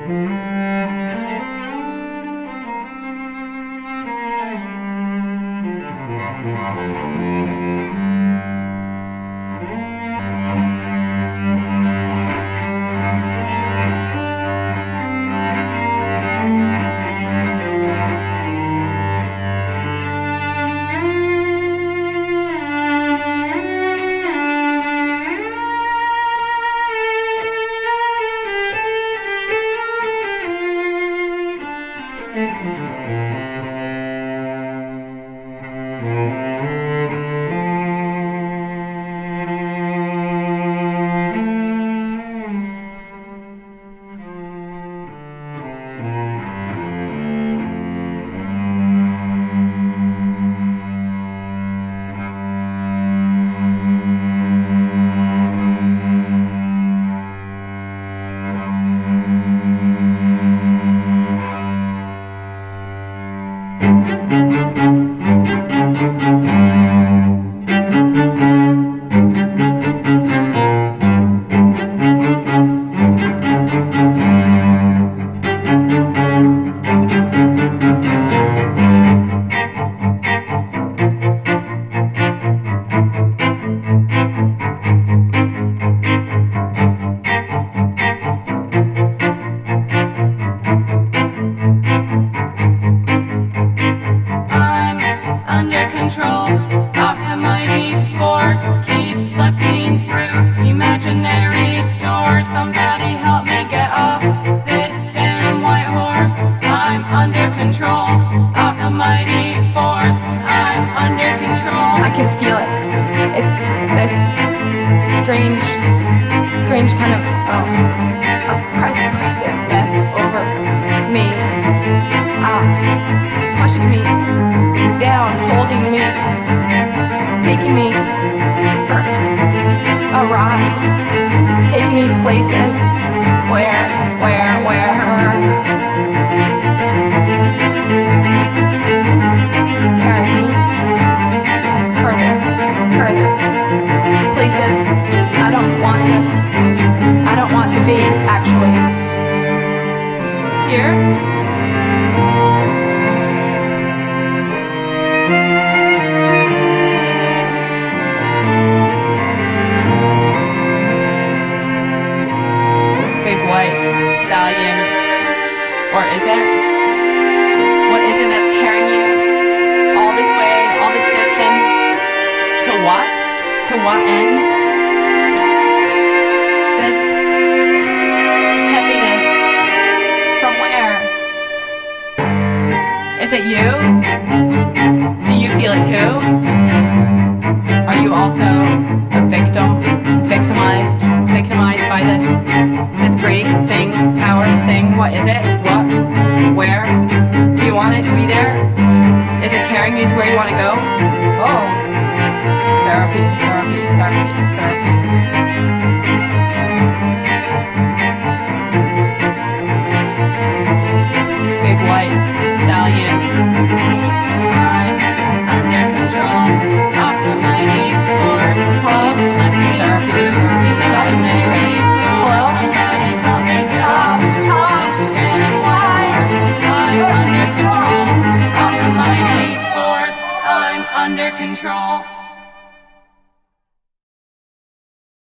Somebody help me get off this damn white horse. I'm under control of the mighty force. I'm under control. I can feel it. It's this strange kind of oppressiveness over me, pushing me down, holding me, taking me for a ride, taking me places where carry me further, places I don't want to be actually. Here? Stallion, or is it? What is it that's carrying you all this way, all this distance? To what? To what end? This heaviness, from where? Is it you? Do you feel it too? Are you also a victim? Victimized by this great thing, power thing? What is it? What? Where? Do you want it to be there? Is it carrying you to where you want to go? Oh, therapy.